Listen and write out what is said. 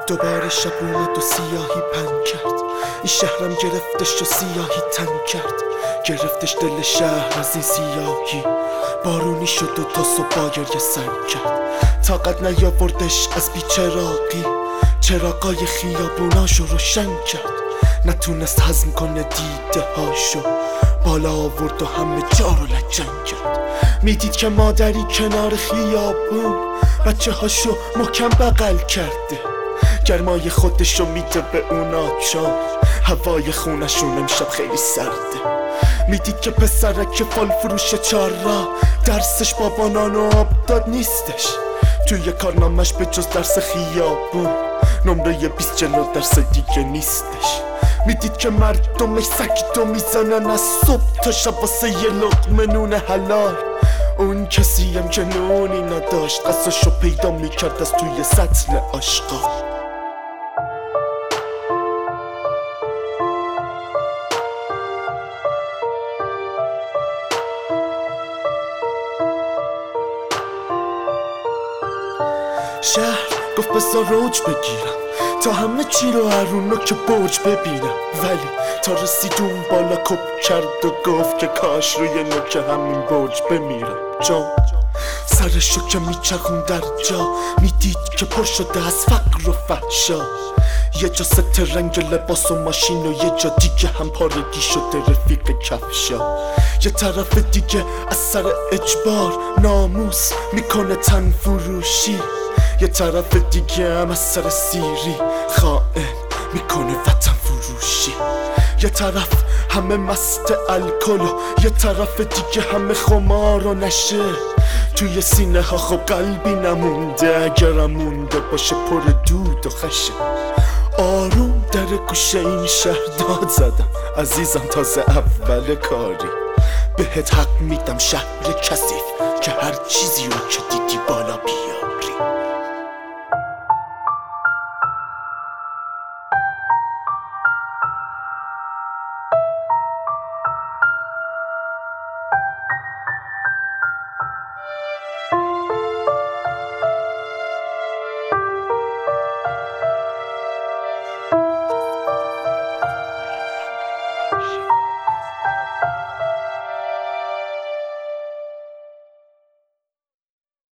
دوباره شب اومد و سیاهی پن کرد. این شهرم گرفتش و سیاهی تن کرد. گرفتش دل شهر از این سیاهی. بارونی شد و تا صبح گریه سنگ کرد. طاقت نیاوردش از بیچراغی. چراغای خیابوناشو روشن کرد. نتونست هضم کنه دیده هاشو. بالا آورد و همه جا رو لجن کرد. میدید که مادری کنار خیابون بچه هاشو محکم بغل کرده. گرمای خودشو میده به اونا چون هوای خونشون امشب خیلی سرده. میدید که پسرک فال فروش چارا درسش با بانان و آب داد نیستش. توی کارنامش به جز درس خیابون نمره 20 جلو درس دیگه نیستش. میدید که مردمش سکتو میزنن از صبح تا شب واسه یه لقمه نون حلال. اون کسیم که نونی نداشت قصاشو پیدا میکرد از توی سطل آشغال. شهر گفت بذار روج بگیرم تا همه چی رو هرونو که برج ببینم. ولی تا رسید اون بالا کپ کرد و گفت که کاش روی نوک همین برج بمیرم. جان سرشو که میچرخون در جا میدید که پر شده از فقر و فحشا. یه جا ست رنگ لباس و ماشین و یه جا دیگه هم پارگی شده رفیق کفشا. یه طرف دیگه از سر اجبار ناموس میکنه تن فروشی. یه طرف دیگه هم از سر سیری خائن میکنه وطن فروشی. یه طرف همه مست الکل و یه طرف دیگه همه خمار و نشه. توی سینه ها خب قلبی نمونده، اگرم مونده باشه پر دود و خشه. آروم در گوشه این شهر داد زدم عزیزم تازه اول کاری. بهت حق میدم شهر کثیف که هر چیزی رو که دیدی بالا بیا.